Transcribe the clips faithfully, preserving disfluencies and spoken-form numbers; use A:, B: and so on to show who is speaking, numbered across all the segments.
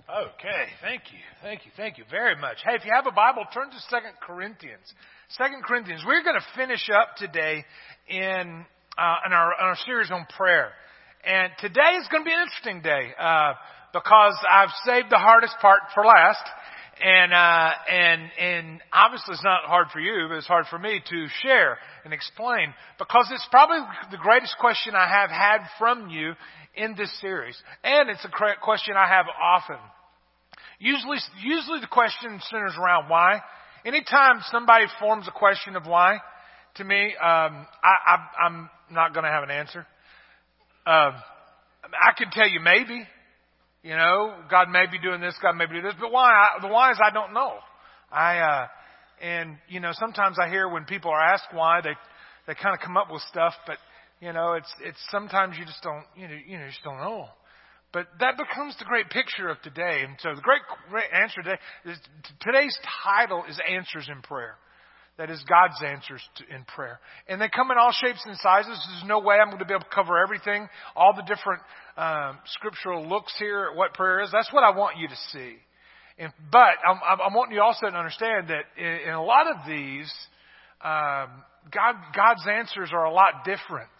A: Okay, thank you, thank you, thank you very much. Hey, if you have a Bible, turn to Second Corinthians. Second Corinthians. We're going to finish up today in uh, in our, in our series on prayer. And today is going to be an interesting day uh, because I've saved the hardest part for last. And uh, and and obviously it's not hard for you, but it's hard for me to share and explain because it's probably the greatest question I have had from you in this series, and it's a question I have often. Usually, usually the question centers around why. Anytime somebody forms a question of why, to me, um, I, I, I'm not going to have an answer. Uh, I could tell you maybe. You know, God may be doing this, God may be doing this, but why? I, the why is I don't know. I, uh, and, you know, sometimes I hear when people are asked why, they, they kind of come up with stuff, but, you know, it's, it's sometimes you just don't, you know, you know, you just don't know. But that becomes the great picture of today. And so the great, great answer today is, today's title is Answers in Prayer. That is God's answers to, in prayer. And they come in all shapes and sizes. There's no way I'm going to be able to cover everything, all the different um, scriptural looks here at what prayer is. That's what I want you to see. And, but I'm, I'm wanting you also to understand that in, in a lot of these, um, God, God's answers are a lot different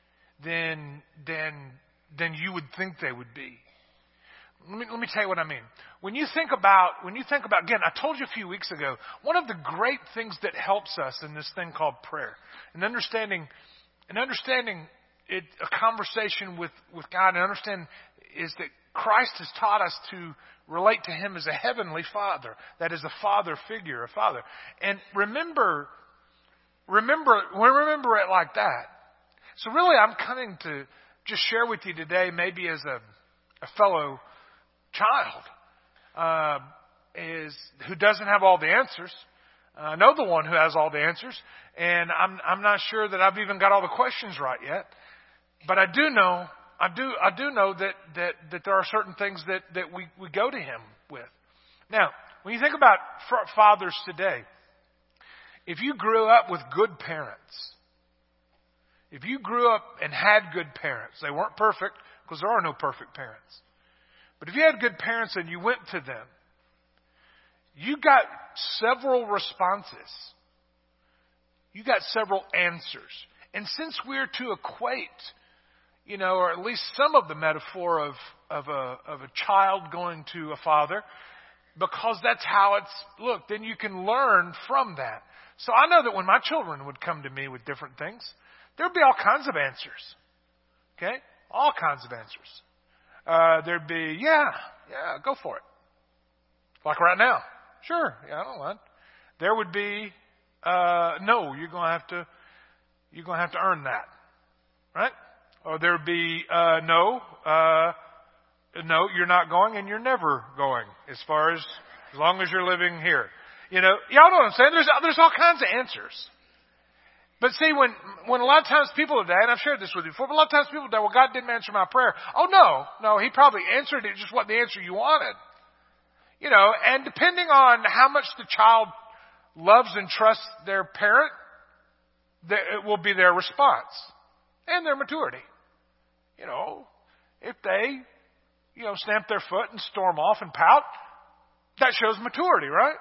A: than than than you would think they would be. Let me, let me tell you what I mean. When you think about, when you think about, again, I told you a few weeks ago, one of the great things that helps us in this thing called prayer, and understanding, and understanding it, a conversation with, with God, and understand is that Christ has taught us to relate to Him as a heavenly Father. That is a Father figure, a Father. And remember, remember, remember it like that. So really, I'm coming to just share with you today, maybe as a, a fellow child, uh, is who doesn't have all the answers. Uh, I know the one who has all the answers, and I'm I'm not sure that I've even got all the questions right yet. But I do know, I do I do know that that, that there are certain things that, that we, we go to Him with. Now, when you think about fathers today, if you grew up with good parents, if you grew up and had good parents, they weren't perfect because there are no perfect parents. But if you had good parents and you went to them, you got several responses. You got several answers. And since we're to equate, you know, or at least some of the metaphor of, of a, of a child going to a father, because that's how it's looked, then you can learn from that. So I know that when my children would come to me with different things, there'd be all kinds of answers. Okay? All kinds of answers. Uh, there'd be, yeah, yeah, go for it. Like right now. Sure, yeah, I don't mind. There would be, uh, no, you're going to have to, you're going to have to earn that. Right? Or there'd be, uh, no, uh, no, you're not going and you're never going as far as, as long as you're living here. You know, y'all know what I'm saying? There's, there's all kinds of answers. But see, when, when a lot of times people today, and I've shared this with you before, but a lot of times people today, well, God didn't answer my prayer. Oh, no, no, He probably answered it just what the answer you wanted. You know, and depending on how much the child loves and trusts their parent, it will be their response and their maturity. You know, if they, you know, stamp their foot and storm off and pout, that shows maturity, right?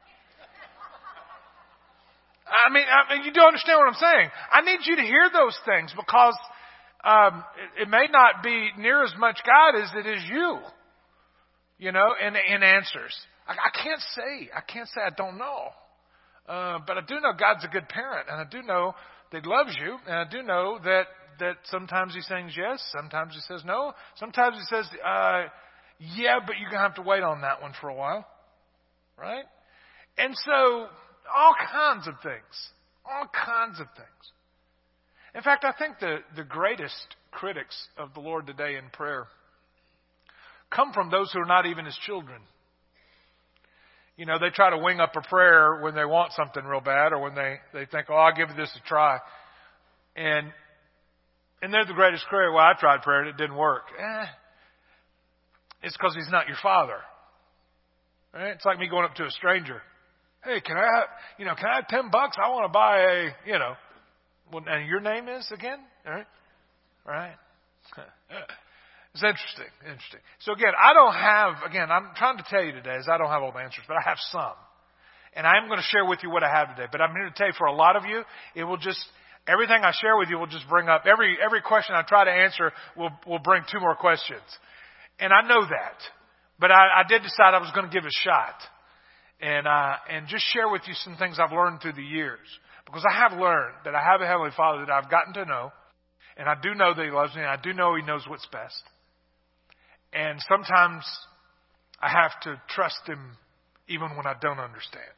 A: I mean, I mean, you do understand what I'm saying. I need you to hear those things because um, it, it may not be near as much God as it is you, you know, in, in answers. I, I can't say. I can't say I don't know. Uh, but I do know God's a good parent, and I do know that He loves you, and I do know that, that sometimes He says yes, sometimes He says no, sometimes He says, uh, yeah, but you're going to have to wait on that one for a while, right? And so all kinds of things. All kinds of things. In fact, I think the, the greatest critics of the Lord today in prayer come from those who are not even His children. You know, they try to wing up a prayer when they want something real bad or when they, they think, oh, I'll give this a try. And and they're the greatest critic. Well, I tried prayer and it didn't work. Eh, it's because He's not your Father. Right? It's like me going up to a stranger. Hey, can I have, you know, can I have ten bucks? I want to buy a, you know, well, and your name is again? All right. All right. It's interesting, interesting. So again, I don't have, again, I'm trying to tell you today is I don't have all the answers, but I have some. And I'm going to share with you what I have today. But I'm here to tell you for a lot of you, it will just, everything I share with you will just bring up, every, every question I try to answer will, will bring two more questions. And I know that. But I, I did decide I was going to give it a shot. And, uh, and just share with you some things I've learned through the years. Because I have learned that I have a Heavenly Father that I've gotten to know. And I do know that He loves me. And I do know He knows what's best. And sometimes I have to trust Him even when I don't understand.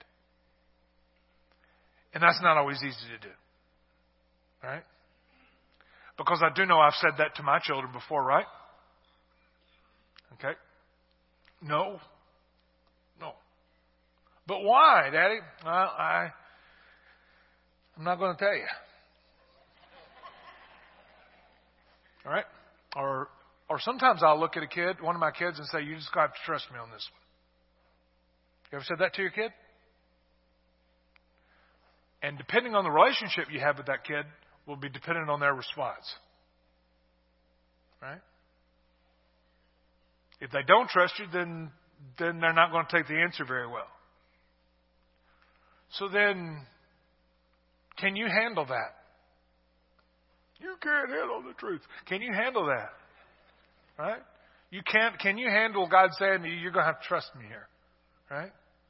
A: And that's not always easy to do. Right? Because I do know I've said that to my children before, right? Okay? No. No. But why, Daddy? Well, I, I'm not going to tell you. All right? Or Or sometimes I'll look at a kid, one of my kids, and say, you just got to trust me on this one. You ever said that to your kid? And depending on the relationship you have with that kid will be dependent on their response. Right? If they don't trust you, then, then they're not going to take the answer very well. So then, can you handle that? You can't handle the truth. Can you handle that? Right? You can't, can you handle God saying to you, you're going to have to trust me here? Right?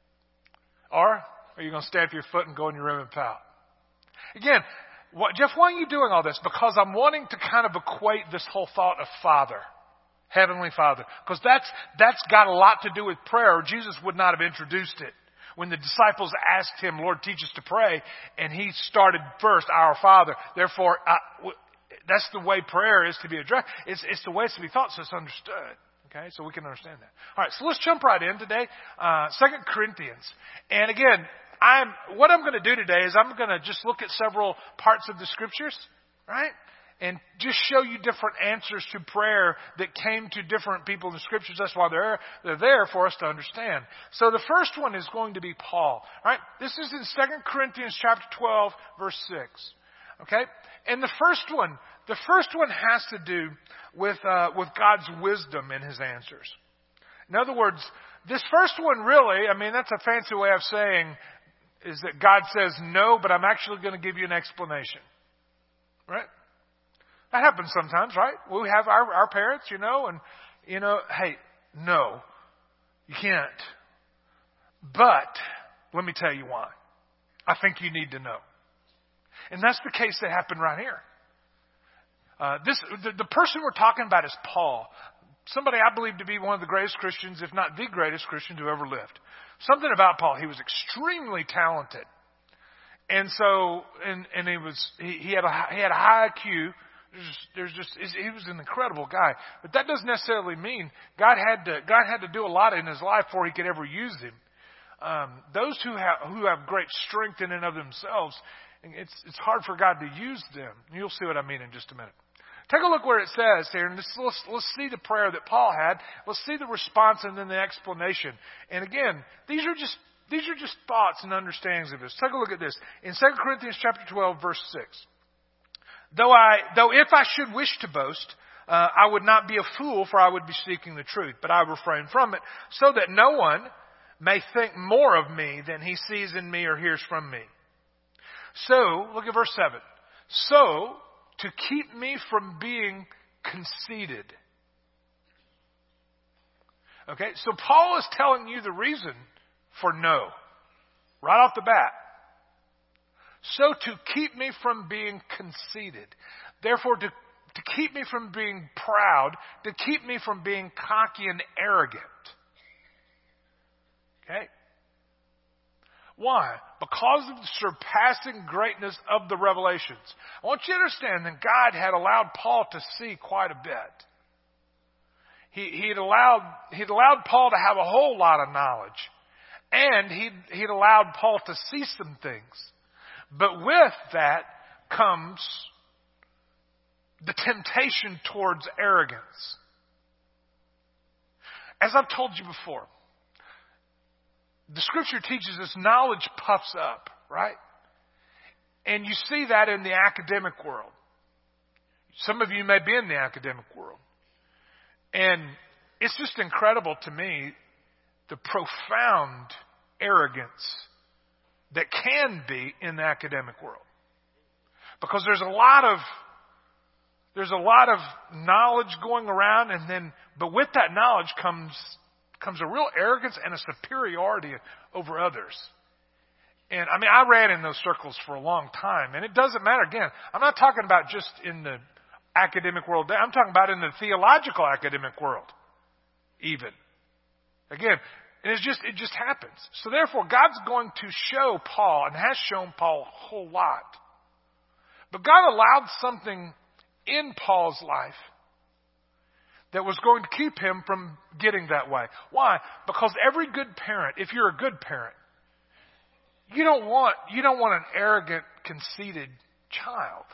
A: Or are you going to stamp your foot and go in your room and pout? Again, what, Jeff, why are you doing all this? Because I'm wanting to kind of equate this whole thought of Father, Heavenly Father. Because that's, that's got a lot to do with prayer, or Jesus would not have introduced it. When the disciples asked Him, Lord, teach us to pray, and He started first, Our Father. Therefore, uh, that's the way prayer is to be addressed. It's, it's the way it's to be thought, so it's understood. Okay, so we can understand that. All right, so let's jump right in today. Uh, Second Corinthians. And again, I'm what I'm going to do today is I'm going to just look at several parts of the Scriptures, right? And just show you different answers to prayer that came to different people in the Scriptures. That's why they're, they're there for us to understand. So the first one is going to be Paul. All right, this is in Second Corinthians chapter twelve, verse six. Okay? And the first one, the first one has to do with, uh, with God's wisdom in His answers. In other words, this first one really, I mean, that's a fancy way of saying is that God says no, but I'm actually going to give you an explanation. Right? That happens sometimes, right? We have our, our parents, you know, and, you know, hey, no, you can't. But let me tell you why. I think you need to know. And that's the case that happened right here. Uh, this the, the person we're talking about is Paul. Somebody I believe to be one of the greatest Christians, if not the greatest Christian who ever lived. Something about Paul, he was extremely talented. And so, and, and he was, he, he had a, he had a high I Q. There's just, there's just, he was an incredible guy. But that doesn't necessarily mean God had to, God had to do a lot in his life before He could ever use him. Um, those who have, who have great strength in and of themselves, it's, it's hard for God to use them. You'll see what I mean in just a minute. Take a look where it says here, and let's, let's, let's see the prayer that Paul had. Let's see the response and then the explanation. And again, these are just, these are just thoughts and understandings of this. Take a look at this. In Second Corinthians chapter twelve, verse six. Though I, though if I should wish to boast, uh, I would not be a fool, for I would be seeking the truth. But I refrain from it, so that no one may think more of me than he sees in me or hears from me. So, look at verse seven. So, to keep me from being conceited. Okay, so Paul is telling you the reason for no, right off the bat. So to keep me from being conceited. Therefore, to, to keep me from being proud, to keep me from being cocky and arrogant. Okay? Why? Because of the surpassing greatness of the revelations. I want you to understand that God had allowed Paul to see quite a bit. He, he'd allowed, he'd allowed Paul to have a whole lot of knowledge. And he'd, he'd allowed Paul to see some things. But with that comes the temptation towards arrogance. As I've told you before, the Scripture teaches us knowledge puffs up, right? And you see that in the academic world. Some of you may be in the academic world. And it's just incredible to me the profound arrogance that can be in the academic world. Because there's a lot of there's a lot of knowledge going around, and then but with that knowledge comes comes a real arrogance and a superiority over others. And I mean, I ran in those circles for a long time, and it doesn't matter. Again, I'm not talking about just in the academic world. I'm talking about in the theological academic world, even. Again, and it's just it just happens. So therefore, God's going to show Paul, and has shown Paul a whole lot. But God allowed something in Paul's life that was going to keep him from getting that way. Why? Because every good parent, if you're a good parent, you don't want you don't want an arrogant, conceited child.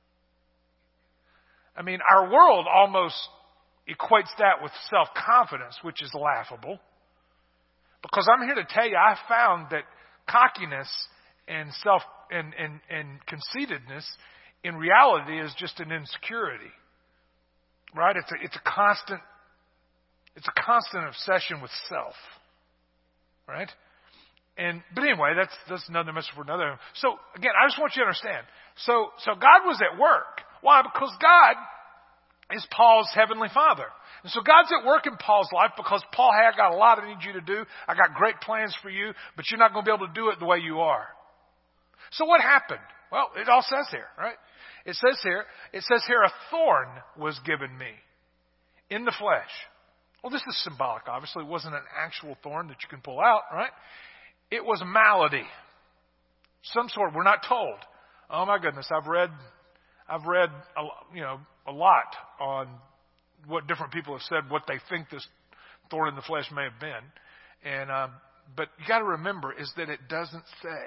A: I mean, our world almost equates that with self-confidence, which is laughable. Because I'm here to tell you, I found that cockiness and self and, and, and conceitedness in reality is just an insecurity. Right? It's a it's a constant it's a constant obsession with self. Right? And but anyway, that's that's another message for another. So again, I just want you to understand. So so God was at work. Why? Because God is Paul's heavenly Father. And so God's at work in Paul's life because Paul, hey, I got a lot I need you to do. I got great plans for you, but you're not going to be able to do it the way you are. So what happened? Well, it all says here, right? It says here, it says here, a thorn was given me in the flesh. Well, this is symbolic, obviously. It wasn't an actual thorn that you can pull out, right? It was a malady. Some sort, we're not told. Oh my goodness, I've read, I've read, a, you know, a lot on what different people have said, what they think this thorn in the flesh may have been. And, um, but you got to remember is that it doesn't say.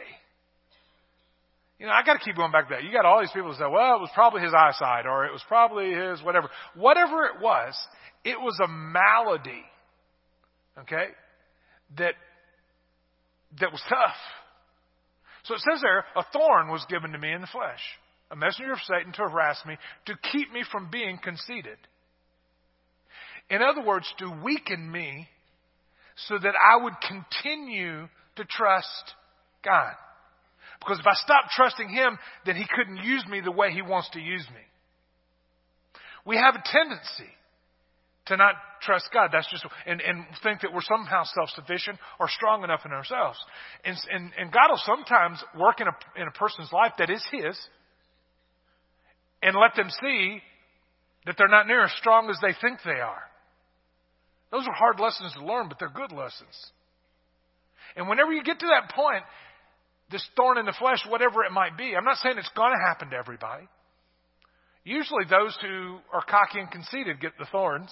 A: You know, I got to keep going back to that. You got all these people who say, well, it was probably his eyesight, or it was probably his whatever. Whatever it was, it was a malady, okay, that that was tough. So it says there, a thorn was given to me in the flesh, a messenger of Satan to harass me, to keep me from being conceited. In other words, to weaken me so that I would continue to trust God. Because if I stopped trusting Him, then He couldn't use me the way He wants to use me. We have a tendency to not trust God. That's just and, and think that we're somehow self-sufficient or strong enough in ourselves. And, and, and God will sometimes work in a, in a person's life that is His and let them see that they're not near as strong as they think they are. Those are hard lessons to learn, but they're good lessons. And whenever you get to that point, this thorn in the flesh, whatever it might be, I'm not saying it's going to happen to everybody. Usually those who are cocky and conceited get the thorns.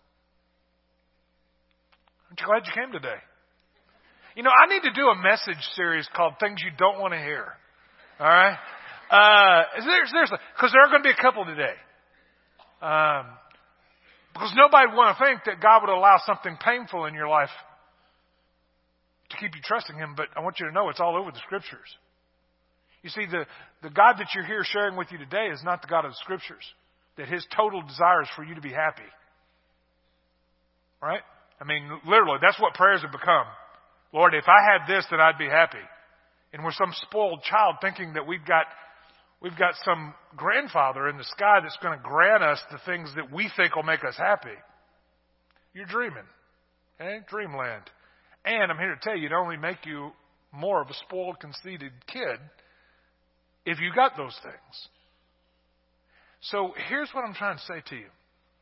A: Aren't you glad you came today? You know, I need to do a message series called Things You Don't Want to Hear. All right? Uh, seriously, because there are going to be a couple today. Um, because nobody would want to think that God would allow something painful in your life to keep you trusting Him, but I want you to know it's all over the Scriptures. You see, the, the God that you're here sharing with you today is not the God of the Scriptures. That His total desire is for you to be happy. Right? I mean, literally, that's what prayers have become. Lord, if I had this, then I'd be happy. And we're some spoiled child thinking that we've got we've got some grandfather in the sky that's going to grant us the things that we think will make us happy. You're dreaming. Okay? Dreamland. And I'm here to tell you, it only make you more of a spoiled, conceited kid if you got those things. So here's what I'm trying to say to you.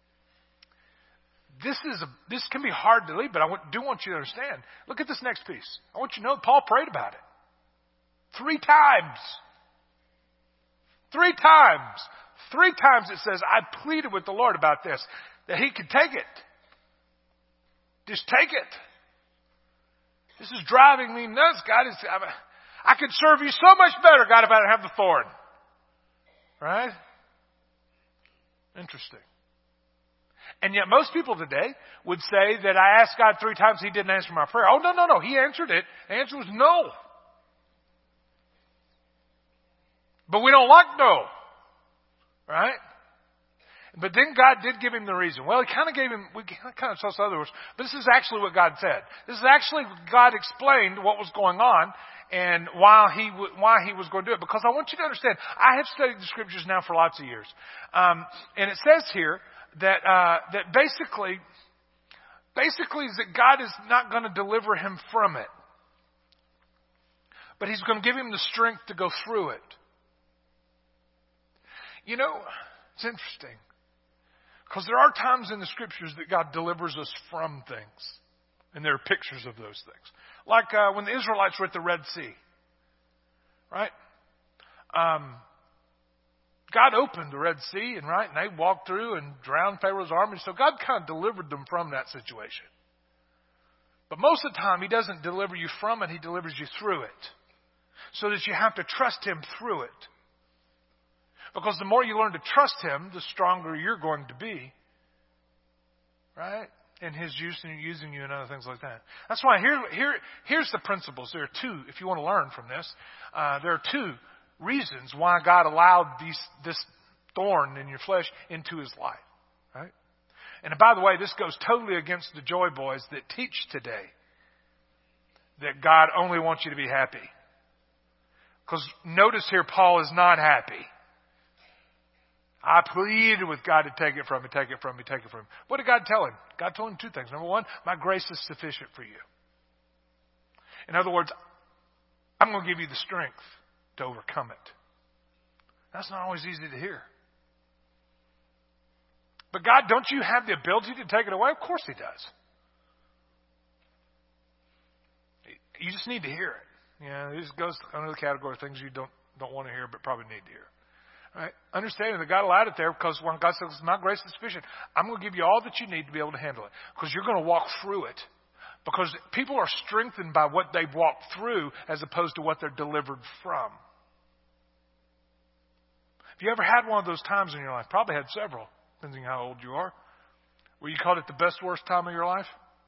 A: This is a, this can be hard to leave, but I want, do want you to understand. Look at this next piece. I want you to know Paul prayed about it. Three times. Three times. Three times it says, I pleaded with the Lord about this, that He could take it. Just take it. This is driving me nuts, God. It's, I, I could serve you so much better, God, if I didn't have the thorn. Right? Interesting. And yet most people today would say that I asked God three times, He didn't answer my prayer. Oh, no, no, no. He answered it. The answer was no. But we don't like no. Right? But then God did give him the reason. Well, he kind of gave him, we kind of saw some other words, but this is actually what God said. This is actually, God explained what was going on and why he, why he was going to do it. Because I want you to understand, I have studied the scriptures now for lots of years. Um, and it says here that, uh, that basically, basically is that God is not going to deliver him from it. But he's going to give him the strength to go through it. You know, it's interesting. Because there are times in the scriptures that God delivers us from things. And there are pictures of those things. Like uh, when the Israelites were at the Red Sea. Right? Um, God opened the Red Sea, and right, and they walked through and drowned Pharaoh's army. So God kind of delivered them from that situation. But most of the time, he doesn't deliver you from it. He delivers you through it. So that you have to trust him through it. Because the more you learn to trust him, the stronger you're going to be. Right? And his use and using you and other things like that. That's why here, here, here's the principles. There are two, if you want to learn from this, uh, there are two reasons why God allowed these, this thorn in your flesh into his life. Right? And by the way, this goes totally against the joy boys that teach today that God only wants you to be happy. Because notice here, Paul is not happy. I pleaded with God to take it from me, take it from me, take it from me. What did God tell him? God told him two things. Number one, my grace is sufficient for you. In other words, I'm going to give you the strength to overcome it. That's not always easy to hear. But God, don't you have the ability to take it away? Of course he does. You just need to hear it. You know, it just goes under the category of things you don't, don't want to hear but probably need to hear. Right? Understanding that God allowed it there because when God says, my grace is sufficient, I'm going to give you all that you need to be able to handle it. Because you're going to walk through it. Because people are strengthened by what they've walked through as opposed to what they're delivered from. Have you ever had one of those times in your life? Probably had several, depending on how old you are, where you called it the best, worst time of your life?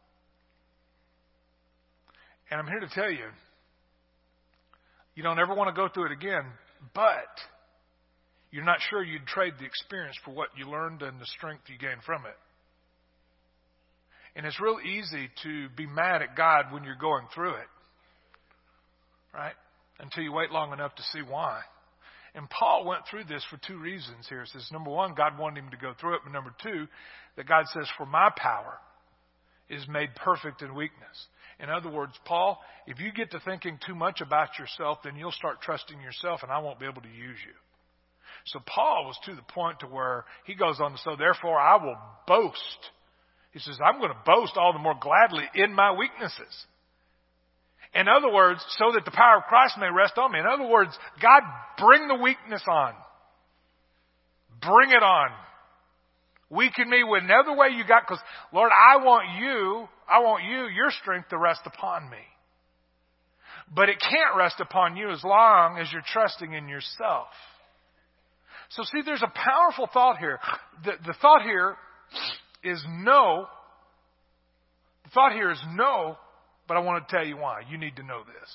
A: And I'm here to tell you, you don't ever want to go through it again, but you're not sure you'd trade the experience for what you learned and the strength you gained from it. And it's real easy to be mad at God when you're going through it, right? Until you wait long enough to see why. And Paul went through this for two reasons here. It says, number one, God wanted him to go through it. But number two, that God says, for my power is made perfect in weakness. In other words, Paul, if you get to thinking too much about yourself, then you'll start trusting yourself and I won't be able to use you. So Paul was to the point to where he goes on to say, therefore I will boast. He says, I'm going to boast all the more gladly in my weaknesses. In other words, so that the power of Christ may rest on me. In other words, God, bring the weakness on. Bring it on. Weaken me whatever way you got, because Lord, I want you, I want you, your strength to rest upon me. But it can't rest upon you as long as you're trusting in yourself. So see, there's a powerful thought here. The, the thought here is no. The thought here is no, but I want to tell you why. You need to know this.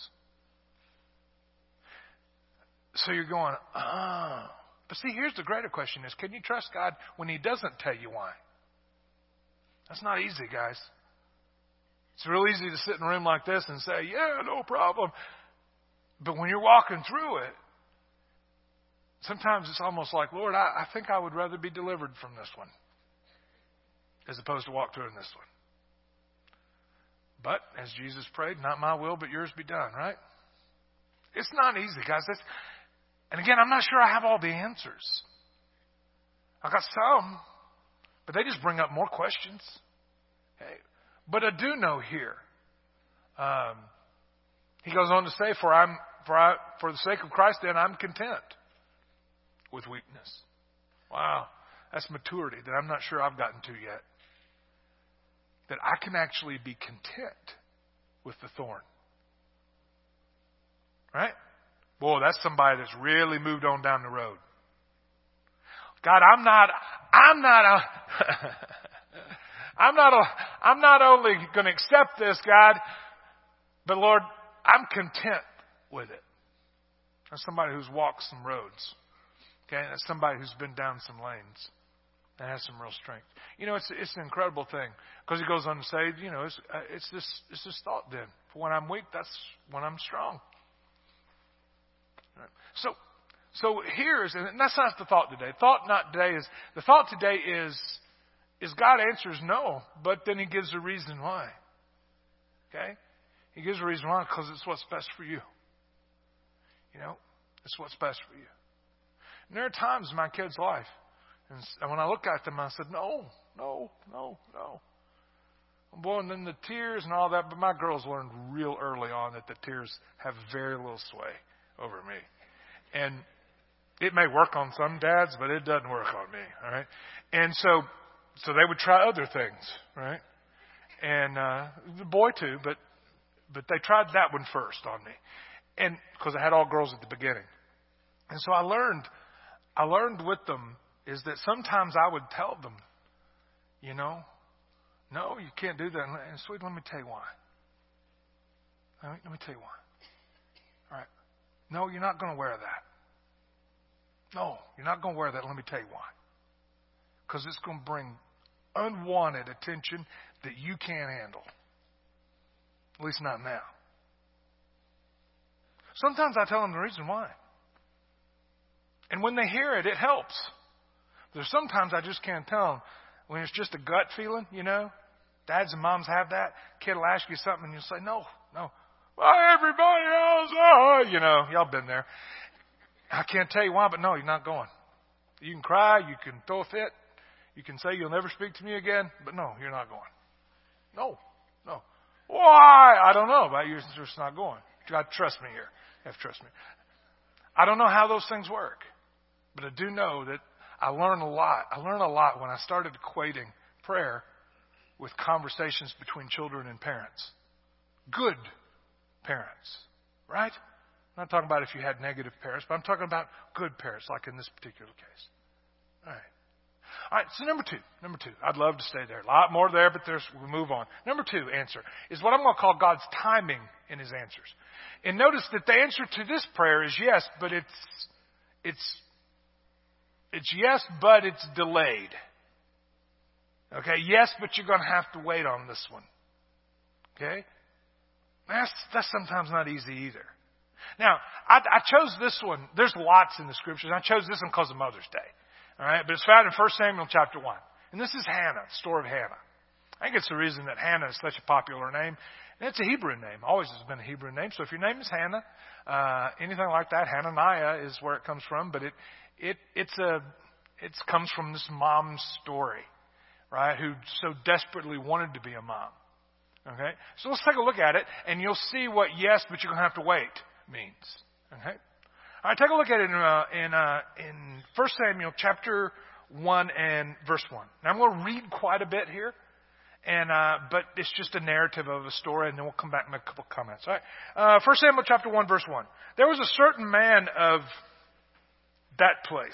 A: So you're going, oh. But see, here's the greater question is, can you trust God when he doesn't tell you why? That's not easy, guys. It's real easy to sit in a room like this and say, yeah, no problem. But when you're walking through it, sometimes it's almost like, Lord, I, I think I would rather be delivered from this one as opposed to walk through in this one. But as Jesus prayed, not my will, but yours be done, right? It's not easy, guys. It's, and again, I'm not sure I have all the answers. I got some, but they just bring up more questions. Hey, but I do know here. Um, he goes on to say, "For I'm for I, for the sake of Christ, then I'm content with weakness." Wow, that's maturity that I'm not sure I've gotten to yet. That I can actually be content with the thorn. Right? Boy, that's somebody that's really moved on down the road. God, I'm not, I'm not, a, I'm not, a, I'm not only going to accept this, God, but Lord, I'm content with it. That's somebody who's walked some roads. Okay? That's somebody who's been down some lanes. That has some real strength. You know, it's it's an incredible thing because he goes on to say, you know, it's, uh, it's this it's this thought. Then, for when I'm weak, that's when I'm strong. Right? So, so here's and that's not the thought today. Thought not today is the thought today is is God answers no, but then He gives a reason why. Okay, He gives a reason why because it's what's best for you. You know, it's what's best for you. And there are times in my kid's life. And when I look at them, I said, no, no, no, no. Boy, and then the tears and all that. But my girls learned real early on that the tears have very little sway over me. And it may work on some dads, but it doesn't work on me. All right. And so, so they would try other things. Right. And, uh, the boy too, but, but they tried that one first on me. And because I had all girls at the beginning. And so I learned, I learned with them is that sometimes I would tell them, you know, no, you can't do that. And sweet, let me tell you why. Let me, let me tell you why. All right. No, you're not going to wear that. No, you're not going to wear that. Let me tell you why. Because it's going to bring unwanted attention that you can't handle. At least not now. Sometimes I tell them the reason why. And when they hear it, it helps. There's sometimes I just can't tell them when it's just a gut feeling, you know. Dads and moms have that. Kid will ask you something and you'll say, no, no. Well, everybody else, oh, you know, y'all been there. I can't tell you why, but no, you're not going. You can cry, you can throw a fit, you can say you'll never speak to me again, but no, you're not going. No, no. Why? I don't know, but you're just not going. You got to trust me here. You have to trust me. I don't know how those things work, but I do know that I learned a lot. I learned a lot when I started equating prayer with conversations between children and parents. Good parents, right? I'm not talking about if you had negative parents, but I'm talking about good parents, like in this particular case. All right. All right, so number two, number two, I'd love to stay there. A lot more there, but there's, we'll move on. Number two answer is what I'm going to call God's timing in His answers. And notice that the answer to this prayer is yes, but it's, it's, It's yes, but it's delayed. Okay, yes, but you're going to have to wait on this one. Okay? That's, that's sometimes not easy either. Now, I, I chose this one. There's lots in the Scriptures. I chose this one because of Mother's Day. All right, but it's found in First Samuel chapter one. And this is Hannah, the story of Hannah. I think it's the reason that Hannah is such a popular name. And it's a Hebrew name. Always has been a Hebrew name. So if your name is Hannah, uh, anything like that, Hananiah is where it comes from. But it, it, it's a, it comes from this mom's story, right? Who so desperately wanted to be a mom. Okay. So let's take a look at it and you'll see what yes, but you're going to have to wait means. Okay. All right. Take a look at it in, uh, in, uh, in First Samuel chapter one and verse one. Now I'm going to read quite a bit here. And, uh, but it's just a narrative of a story, and then we'll come back and make a couple of comments. All right. Uh, First Samuel chapter one, verse one. There was a certain man of that place.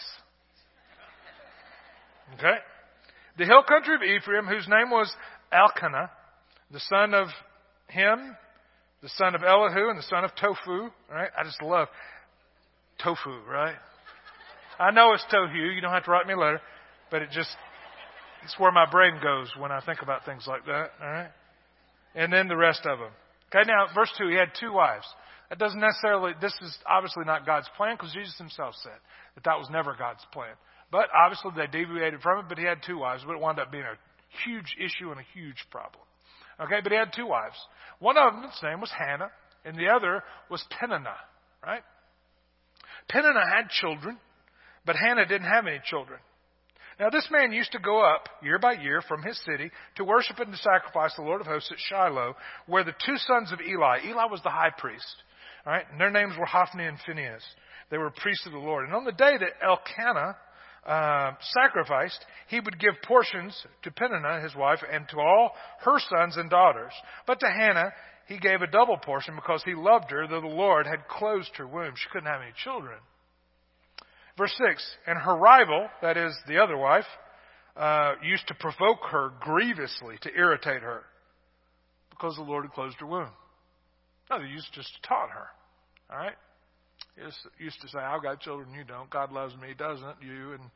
A: Okay. The hill country of Ephraim, whose name was Elkanah, the son of him, the son of Elihu, and the son of Tofu. All right. I just love tofu, right? I know it's tohu. You don't have to write me a letter, but it just, it's where my brain goes when I think about things like that. All right. And then the rest of them. Okay. Now, verse two, he had two wives. That doesn't necessarily, this is obviously not God's plan because Jesus himself said that that was never God's plan. But obviously they deviated from it, but he had two wives, but it wound up being a huge issue and a huge problem. Okay. But he had two wives. One of them's name was Hannah and the other was Peninnah, right? Peninnah had children, but Hannah didn't have any children. Now, this man used to go up year by year from his city to worship and to sacrifice the Lord of hosts at Shiloh, where the two sons of Eli, Eli was the high priest, all right, and their names were Hophni and Phinehas. They were priests of the Lord. And on the day that Elkanah uh, sacrificed, he would give portions to Peninnah, his wife, and to all her sons and daughters. But to Hannah, he gave a double portion because he loved her, though the Lord had closed her womb. She couldn't have any children. Verse six, and her rival, that is the other wife, uh, used to provoke her grievously to irritate her because the Lord had closed her womb. No, they used just to taunt her. All right? He used to say, I've got children, you don't. God loves me, doesn't, you, and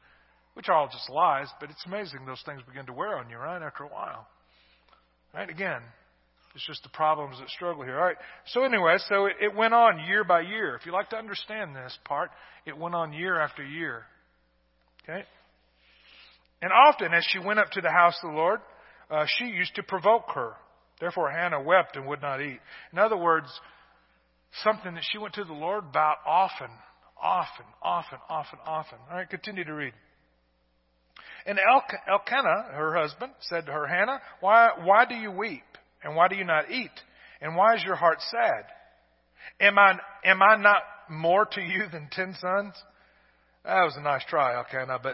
A: which are all just lies, but it's amazing those things begin to wear on you, right, after a while. Right? Again, it's just the problems that struggle here. All right. So anyway, so it, it went on year by year. If you like to understand this part, it went on year after year. Okay? And often as she went up to the house of the Lord, uh, she used to provoke her. Therefore Hannah wept and would not eat. In other words, something that she went to the Lord about often, often, often, often, often. All right, continue to read. And Elkanah, her husband, said to her, Hannah, why, why do you weep? And why do you not eat? And why is your heart sad? Am I, am I not more to you than ten sons? That was a nice try, Elkanah, but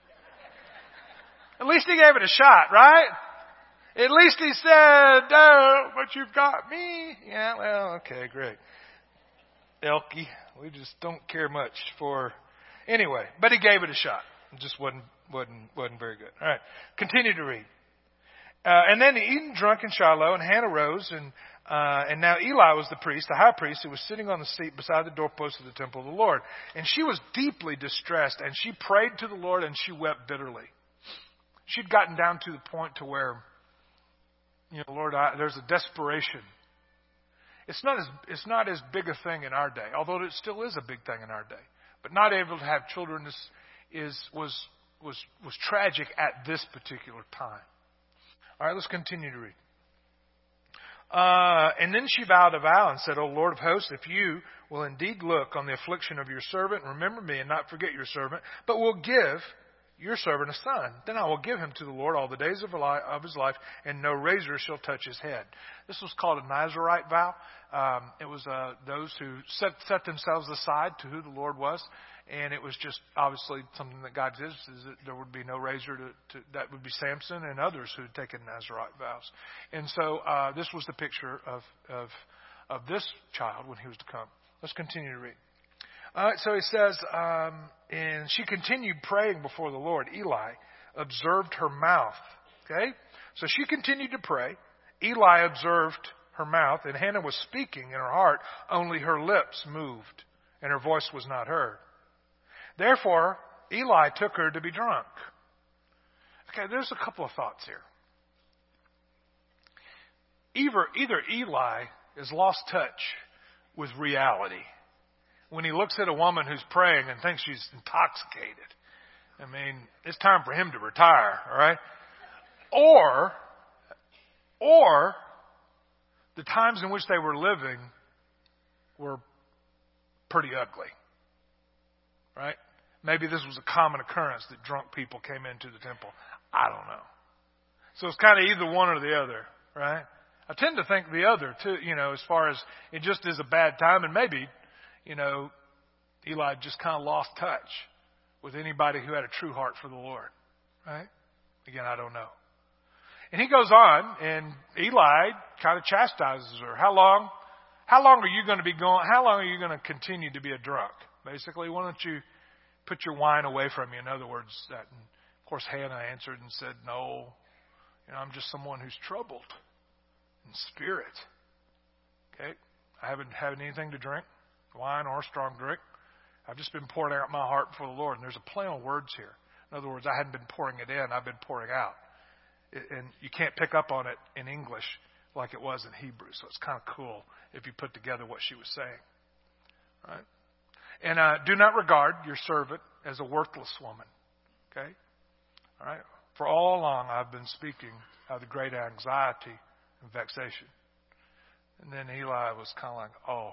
A: at least he gave it a shot, right? At least he said, oh, but you've got me. Yeah, well, okay, great. Elkie, we just don't care much for, anyway, but he gave it a shot. It just wasn't, wasn't, wasn't very good. All right, continue to read. Uh, and then he ate and drunk in Shiloh, and Hannah rose, and uh, and now Eli was the priest, the high priest, who was sitting on the seat beside the doorpost of the temple of the Lord. And she was deeply distressed, and she prayed to the Lord, and she wept bitterly. She'd gotten down to the point to where, you know, Lord, I, there's a desperation. It's not as it's not as big a thing in our day, although it still is a big thing in our day. But not able to have children is is was was was tragic at this particular time. All right, let's continue to read. Uh, and then she vowed a vow and said, O Lord of hosts, if you will indeed look on the affliction of your servant, and remember me and not forget your servant, but will give your servant a son, then I will give him to the Lord all the days of, li- of his life, and no razor shall touch his head. This was called a Nazirite vow. Um, it was uh, those who set, set themselves aside to who the Lord was. And it was just obviously something that God did, is that there would be no razor to, to that would be Samson and others who had taken Nazirite vows. And so uh, this was the picture of, of of this child when he was to come. Let's continue to read. All right, so he says, um, and she continued praying before the Lord. Eli observed her mouth. Okay, so she continued to pray. Eli observed her mouth, and Hannah was speaking in her heart. Only her lips moved, and her voice was not heard. Therefore, Eli took her to be drunk. Okay, there's a couple of thoughts here. Either, either Eli has lost touch with reality when he looks at a woman who's praying and thinks she's intoxicated. I mean, it's time for him to retire, all right? Or, or the times in which they were living were pretty ugly. Right? Maybe this was a common occurrence that drunk people came into the temple. I don't know. So it's kind of either one or the other, right? I tend to think the other too, you know, as far as it just is a bad time, and maybe, you know, Eli just kind of lost touch with anybody who had a true heart for the Lord, right? Again, I don't know. And he goes on, and Eli kind of chastises her. How long, how long are you going to be going, how long are you going to continue to be a drunk? Basically, why don't you put your wine away from you? In other words, that, and of course, Hannah answered and said, no, you know, I'm just someone who's troubled in spirit. Okay? I haven't had anything to drink, wine or strong drink. I've just been pouring out my heart before the Lord. And there's a play on words here. In other words, I hadn't been pouring it in, I've been pouring out. And you can't pick up on it in English like it was in Hebrew. So it's kind of cool if you put together what she was saying. All right? And uh, do not regard your servant as a worthless woman. Okay? All right? For all along I've been speaking of the great anxiety and vexation. And then Eli was kind of like, oh,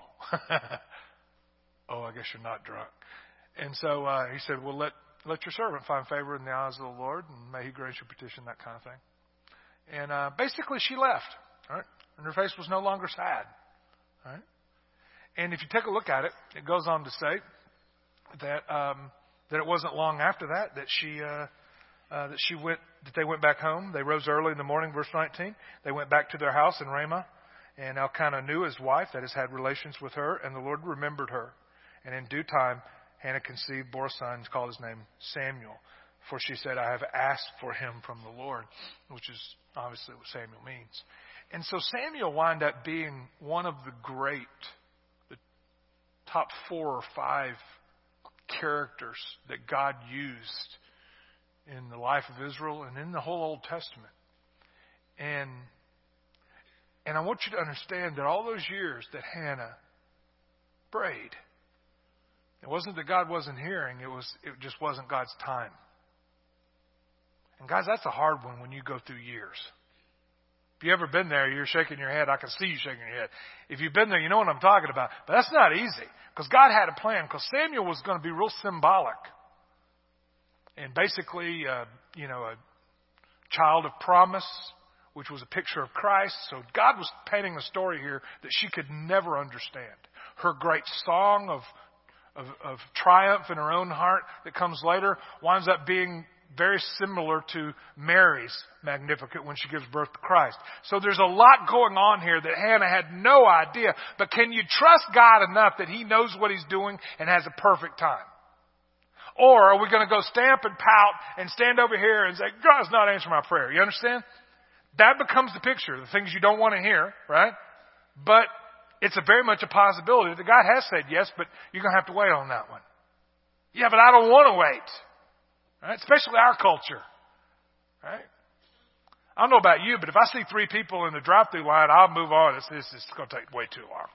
A: oh, I guess you're not drunk. And so uh, he said, well, let, let your servant find favor in the eyes of the Lord, and may he grant your petition, that kind of thing. And uh, basically she left. All right? And her face was no longer sad. All right? And if you take a look at it, it goes on to say that um, that it wasn't long after that that she uh, uh, that she went that they went back home. They rose early in the morning, verse nineteen. They went back to their house in Ramah, and Elkanah knew his wife, that has had relations with her, and the Lord remembered her. And in due time, Hannah conceived, bore a son, called his name Samuel, for she said, "I have asked for him from the Lord," which is obviously what Samuel means. And so Samuel wound up being one of the great, top four or five characters that God used in the life of Israel and in the whole Old Testament. And and I want you to understand that all those years that Hannah prayed, it wasn't that God wasn't hearing, it was it just wasn't God's time. And guys, that's a hard one when you go through years. If you've ever been there, you're shaking your head. I can see you shaking your head. If you've been there, you know what I'm talking about. But that's not easy because God had a plan, because Samuel was going to be real symbolic. And basically, uh, you know, a child of promise, which was a picture of Christ. So God was painting a story here that she could never understand. Her great song of, of, of triumph in her own heart that comes later winds up being very similar to Mary's Magnificat when she gives birth to Christ. So there's a lot going on here that Hannah had no idea. But can you trust God enough that He knows what He's doing and has a perfect time? Or are we going to go stamp and pout and stand over here and say, God's not answering my prayer? You understand? That becomes the picture, the things you don't want to hear, right? But it's a very much a possibility that God has said yes, but you're going to have to wait on that one. Yeah, but I don't want to wait. Right? Especially our culture. Right? I don't know about you, but if I see three people in the drive-thru line, I'll move on. It's, this is going to take way too long.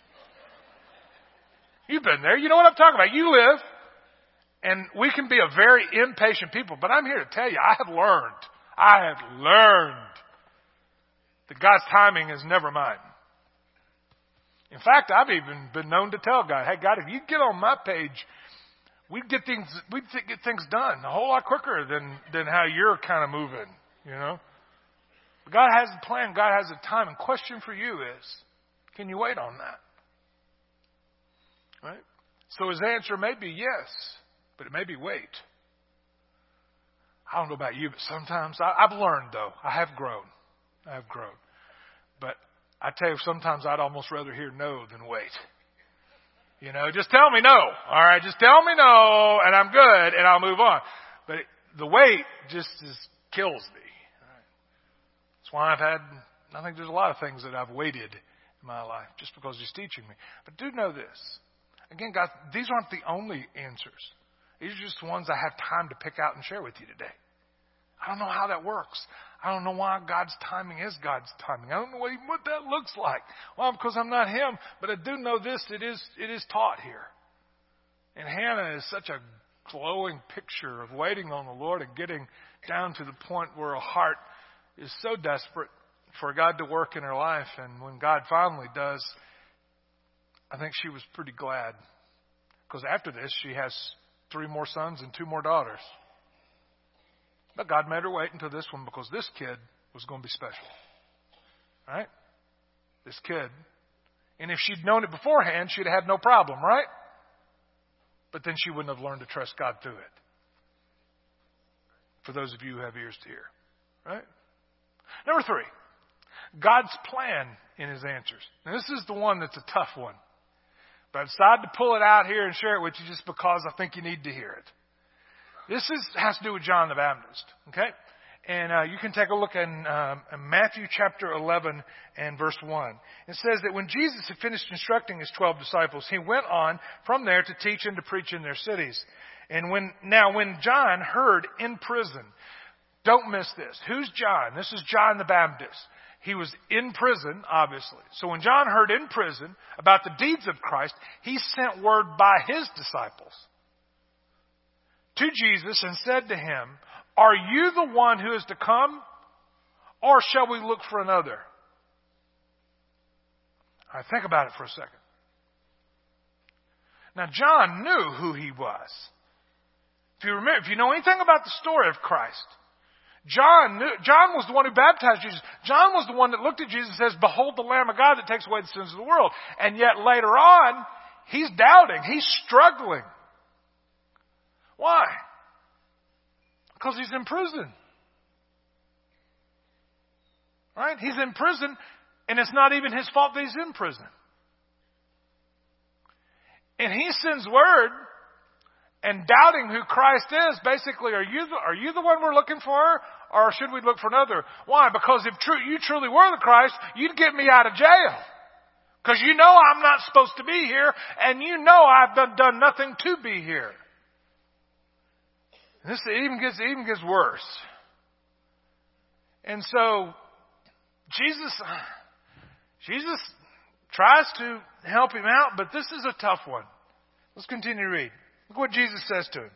A: You've been there. You know what I'm talking about. You live. And we can be a very impatient people. But I'm here to tell you, I have learned. I have learned that God's timing is never mine. In fact, I've even been known to tell God, hey, God, if you get on my page, we'd get things, we'd get things done a whole lot quicker than, than how you're kind of moving, you know. But God has a plan. God has a time. And question for you is, can you wait on that? Right? So His answer may be yes, but it may be wait. I don't know about you, but sometimes I, I've learned, though. I have grown. I have grown. But I tell you, sometimes I'd almost rather hear no than wait. You know, just tell me no. All right, just tell me no, and I'm good, and I'll move on. But it, the wait just is, kills me. That's why I've had, I think there's a lot of things that I've waited in my life just because He's teaching me. But do know this. Again, God, these aren't the only answers. These are just the ones I have time to pick out and share with you today. I don't know how that works. I don't know why God's timing is God's timing. I don't know what, even what that looks like. Well, because I'm not Him. But I do know this. It is, it is taught here. And Hannah is such a glowing picture of waiting on the Lord and getting down to the point where her heart is so desperate for God to work in her life. And when God finally does, I think she was pretty glad. Because after this, she has three more sons and two more daughters. But God made her wait until this one because this kid was going to be special. Right? This kid. And if she'd known it beforehand, she'd have had no problem, right? But then she wouldn't have learned to trust God through it. For those of you who have ears to hear. Right? Number three. God's plan in His answers. Now this is the one that's a tough one. But I decided to pull it out here and share it with you just because I think you need to hear it. This is, has to do with John the Baptist, okay? And uh, you can take a look in, um, in Matthew chapter eleven and verse one. It says that when Jesus had finished instructing His twelve disciples, He went on from there to teach and to preach in their cities. And when now when John heard in prison, don't miss this. Who's John? This is John the Baptist. He was in prison, obviously. So when John heard in prison about the deeds of Christ, he sent word by his disciples to Jesus and said to Him, are you the one who is to come, or shall we look for another? All right, think about it for a second. Now, John knew who he was. If you remember, if you know anything about the story of Christ, John knew, John was the one who baptized Jesus. John was the one that looked at Jesus and says, behold the Lamb of God that takes away the sins of the world. And yet later on, he's doubting. He's struggling. Why? Because he's in prison. Right? He's in prison, and it's not even his fault that he's in prison. And he sends word, and doubting who Christ is, basically, are you the, are you the one we're looking for, or should we look for another? Why? Because if true, you truly were the Christ, you'd get me out of jail. Because you know I'm not supposed to be here, and you know I've done, done nothing to be here. This even gets even gets worse. And so Jesus Jesus tries to help him out, but this is a tough one. Let's continue to read. Look what Jesus says to him.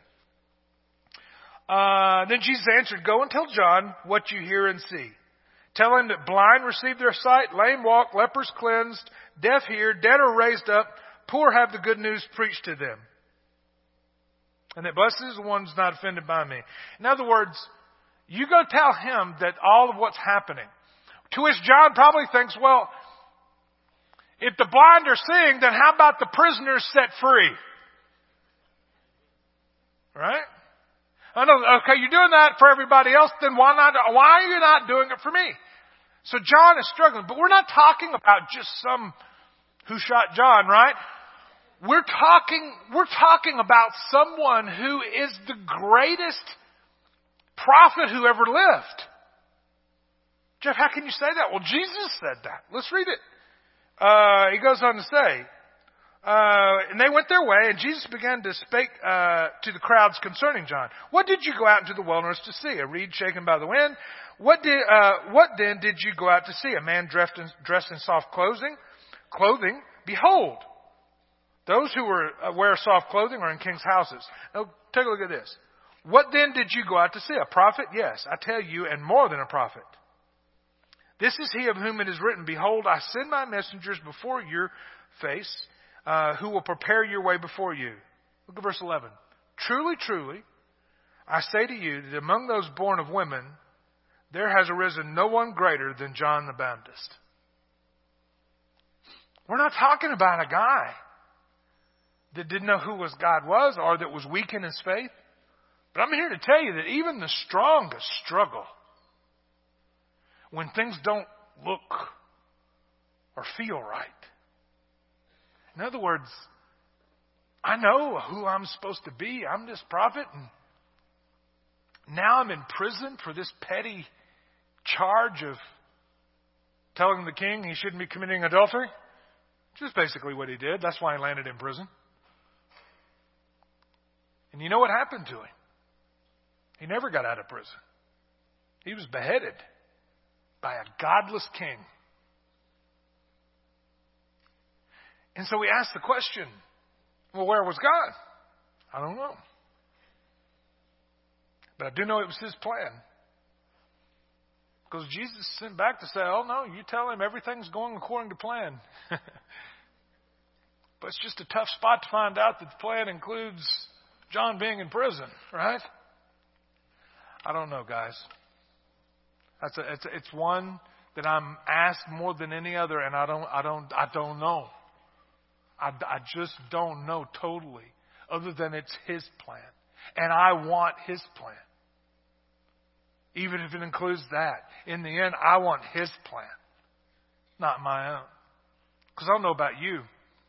A: Uh, then Jesus answered, "Go and tell John what you hear and see. Tell him that blind receive their sight, lame walk, lepers cleansed, deaf hear, dead are raised up, poor have the good news preached to them. And that blessed is the one who's not offended by me." In other words, you go tell him that all of what's happening. To which John probably thinks, well, if the blind are seeing, then how about the prisoners set free? Right? I know, okay, you're doing that for everybody else, then why not, why are you not doing it for me? So John is struggling, but we're not talking about just some who shot John, right? We're talking, we're talking about someone who is the greatest prophet who ever lived. Jeff, how can you say that? Well, Jesus said that. Let's read it. Uh, he goes on to say, uh, and they went their way, and Jesus began to speak uh, to the crowds concerning John. "What did you go out into the wilderness to see? A reed shaken by the wind? What did, uh, what then did you go out to see? A man dressed in, dressed in soft clothing? Clothing? Behold, those who were, uh, wear soft clothing are in king's houses." Now, take a look at this. "What then did you go out to see? A prophet? Yes, I tell you, and more than a prophet. This is he of whom it is written, Behold, I send my messengers before your face, uh, who will prepare your way before you." Look at verse eleven. "Truly, truly, I say to you that among those born of women, there has arisen no one greater than John the Baptist." We're not talking about a guy that didn't know who was God was or that was weak in his faith. But I'm here to tell you that even the strongest struggle when things don't look or feel right. In other words, I know who I'm supposed to be. I'm this prophet, and now I'm in prison for this petty charge of telling the king he shouldn't be committing adultery, which is basically what he did. That's why he landed in prison. And you know what happened to him? He never got out of prison. He was beheaded by a godless king. And so we ask the question, well, where was God? I don't know. But I do know it was his plan. Because Jesus sent back to say, oh, no, you tell him everything's going according to plan. But it's just a tough spot to find out that the plan includes John being in prison, right? I don't know, guys. That's a, it's, a, it's one that I'm asked more than any other, and I don't, I don't, I don't know. I, I just don't know totally, other than it's his plan, and I want his plan, even if it includes that. In the end, I want his plan, not my own. Because I don't know about you.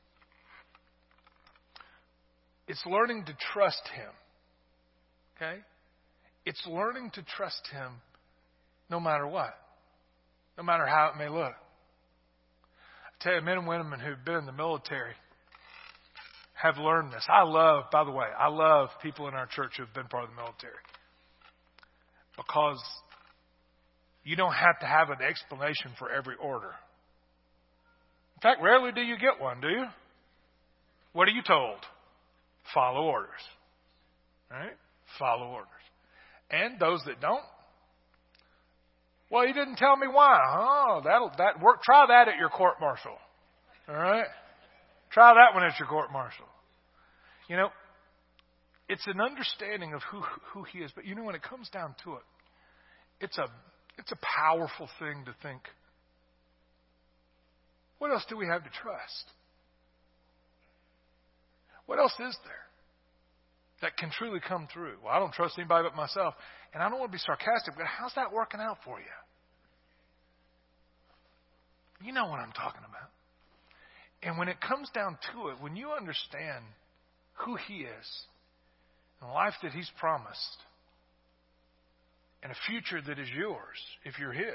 A: It's learning to trust him. Okay? It's learning to trust him no matter what. No matter how it may look. I tell you, men and women who've been in the military have learned this. I love, by the way, I love people in our church who've been part of the military. Because you don't have to have an explanation for every order. In fact, rarely do you get one, do you? What are you told? Follow orders. Right? Follow orders. And those that don't, well, he didn't tell me why. Oh, that'll that work. Try that at your court martial. All right? Try that one at your court martial. You know, it's an understanding of who who he is. But you know, when it comes down to it, it's a it's a powerful thing to think, what else do we have to trust? What else is there that can truly come through? Well, I don't trust anybody but myself. And I don't want to be sarcastic, but how's that working out for you? You know what I'm talking about. And when it comes down to it, when you understand who he is, and the life that he's promised, and a future that is yours if you're his,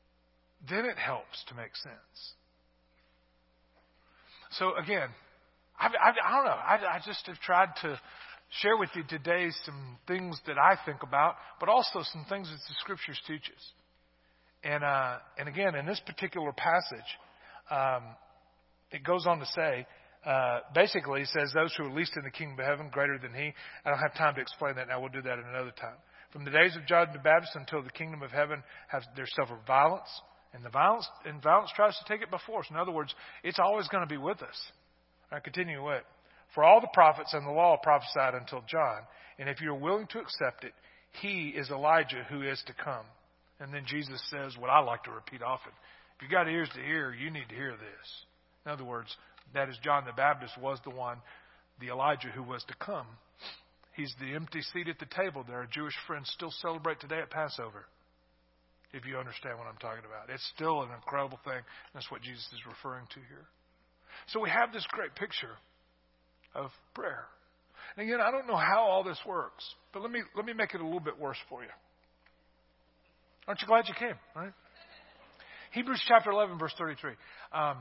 A: then it helps to make sense. So again, I, I, I don't know. I, I just have tried to share with you today some things that I think about, but also some things that the Scriptures teach us. And uh, and again, in this particular passage, um, it goes on to say, uh, basically, it says, those who are least in the kingdom of heaven, greater than he. I don't have time to explain that now. We'll do that in another time. From the days of John the Baptist until the kingdom of heaven has there suffered violence, and the violence and violence tries to take it by force. In other words, it's always going to be with us. I continue with. For all the prophets and the law prophesied until John, and if you're willing to accept it, he is Elijah who is to come. And then Jesus says what I like to repeat often. If you got ears to hear, you need to hear this. In other words, that is John the Baptist was the one, the Elijah who was to come. He's the empty seat at the table that our Jewish friends still celebrate today at Passover. If you understand what I'm talking about. It's still an incredible thing. That's what Jesus is referring to here. So we have this great picture of prayer. And again, I don't know how all this works, but let me let me make it a little bit worse for you. Aren't you glad you came, right? Hebrews chapter eleven, verse thirty-three. Um,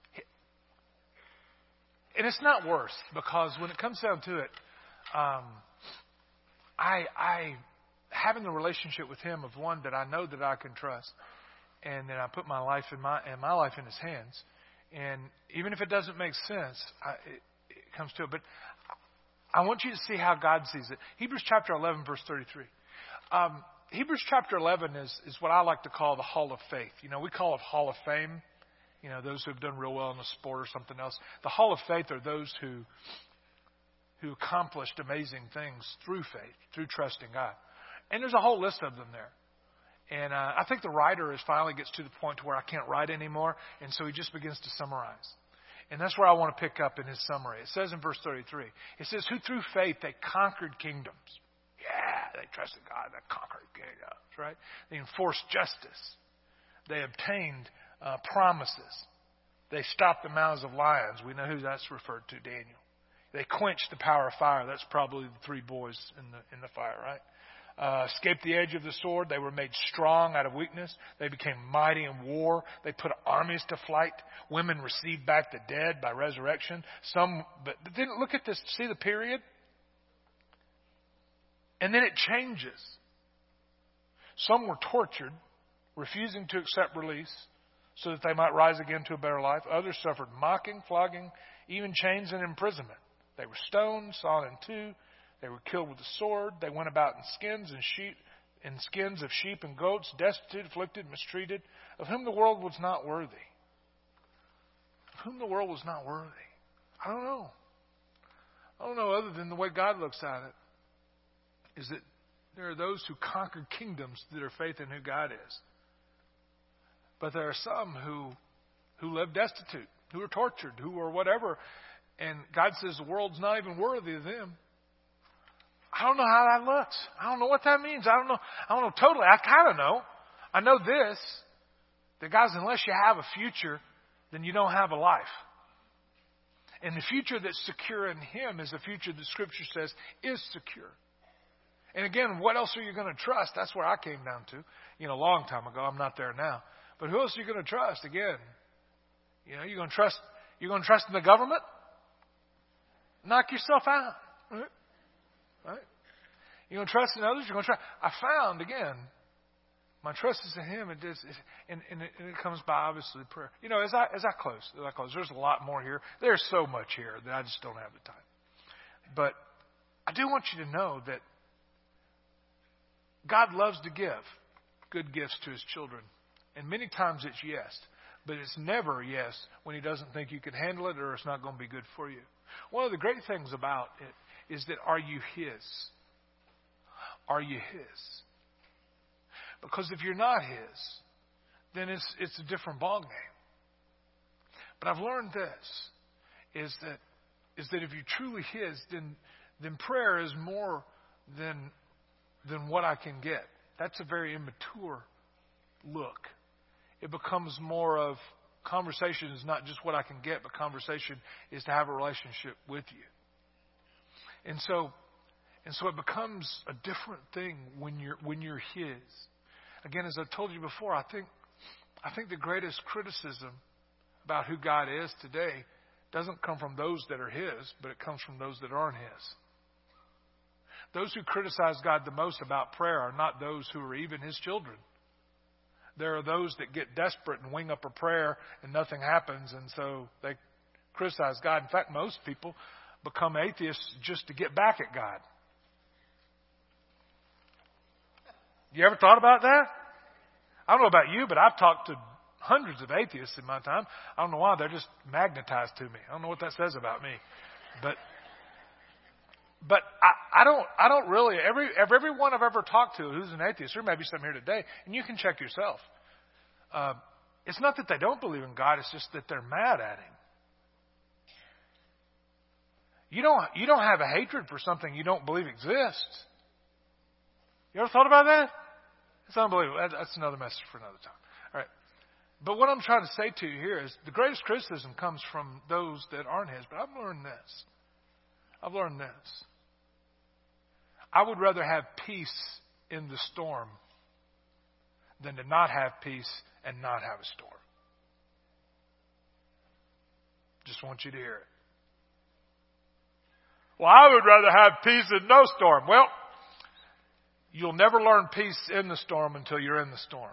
A: and it's not worse, because when it comes down to it, um, I, I having the relationship with him of one that I know that I can trust, and then I put my life in my and my life in his hands. And even if it doesn't make sense, I, it, it comes to it. But I want you to see how God sees it. Hebrews chapter eleven, verse thirty-three. Um, Hebrews chapter eleven is, is what I like to call the Hall of Faith. You know, we call it Hall of Fame. You know, those who have done real well in the sport or something else. The Hall of Faith are those who who accomplished amazing things through faith, through trusting God. And there's a whole list of them there. And uh, I think the writer is finally gets to the point to where I can't write anymore, and so he just begins to summarize. And that's where I want to pick up in his summary. It says in verse thirty-three, it says, who through faith they conquered kingdoms. Yeah, they trusted God, they conquered kingdoms, right? They enforced justice. They obtained uh, promises. They stopped the mouths of lions. We know who that's referred to, Daniel. They quenched the power of fire. That's probably the three boys in the in the fire, right? Uh, escaped the edge of the sword. They were made strong out of weakness. They became mighty in war. They put armies to flight. Women received back the dead by resurrection. Some, but then look at this. See the period? And then it changes. Some were tortured, refusing to accept release so that they might rise again to a better life. Others suffered mocking, flogging, even chains and imprisonment. They were stoned, sawn in two. They were killed with the sword. They went about in skins and sheep, in skins of sheep and goats, destitute, afflicted, mistreated, of whom the world was not worthy. Of whom the world was not worthy. I don't know. I don't know other than the way God looks at it, is that there are those who conquer kingdoms through their faith in who God is. But there are some who who live destitute, who are tortured, who are whatever. And God says the world's not even worthy of them. I don't know how that looks. I don't know what that means. I don't know. I don't know totally. I kind of know. I know this, that guys, unless you have a future, then you don't have a life. And the future that's secure in Him is a future that Scripture says is secure. And again, what else are you going to trust? That's where I came down to. You know, a long time ago. I'm not there now. But who else are you going to trust? Again, you know, you're going to trust. You're going to trust in the government. Knock yourself out. Right? Right? You're going to trust in others. You're going to trust. I found again, my trust is in Him. It is, and, and, it, and it comes by obviously prayer. You know, as I as I close, as I close, there's a lot more here. There's so much here that I just don't have the time. But I do want you to know that God loves to give good gifts to His children, and many times it's yes, but it's never yes when He doesn't think you can handle it or it's not going to be good for you. One of the great things about it is that are you His? Are you His? Because if you're not His, then it's it's a different ballgame. But I've learned this, is that is that if you're truly His, then then prayer is more than than what I can get. That's a very immature look. It becomes more of conversation is not just what I can get, but conversation is to have a relationship with you. And so and so it becomes a different thing when you're when you're His. Again, as I've told you before, I think I think the greatest criticism about who God is today doesn't come from those that are His, but it comes from those that aren't His. Those who criticize God the most about prayer are not those who are even His children. There are those that get desperate and wing up a prayer and nothing happens, and so they criticize God. In fact, most people become atheists just to get back at God. You ever thought about that? I don't know about you, but I've talked to hundreds of atheists in my time. I don't know why. They're just magnetized to me. I don't know what that says about me. But but I, I don't I don't really every everyone I've ever talked to who's an atheist, there may be some here today, and you can check yourself. Uh, it's not that they don't believe in God, it's just that they're mad at Him. You don't you don't have a hatred for something you don't believe exists. You ever thought about that? It's unbelievable. That's another message for another time. All right. But what I'm trying to say to you here is the greatest criticism comes from those that aren't His. But I've learned this. I've learned this. I would rather have peace in the storm than to not have peace and not have a storm. Just want you to hear it. Well, I would rather have peace and no storm. Well, you'll never learn peace in the storm until you're in the storm.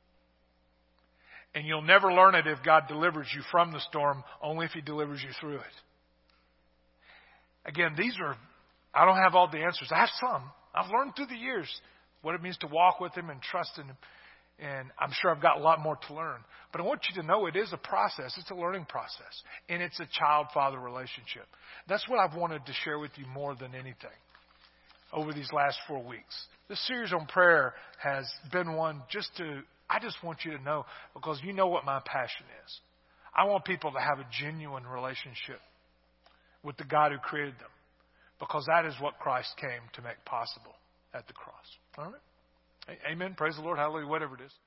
A: And you'll never learn it if God delivers you from the storm, only if He delivers you through it. Again, these are, I don't have all the answers. I have some. I've learned through the years what it means to walk with Him and trust in Him. And I'm sure I've got a lot more to learn. But I want you to know it is a process. It's a learning process. And it's a child-father relationship. That's what I've wanted to share with you more than anything over these last four weeks. This series on prayer has been one just to, I just want you to know, because you know what my passion is. I want people to have a genuine relationship with the God who created them, because that is what Christ came to make possible at the cross. All right? Amen. Praise the Lord. Hallelujah. Whatever it is.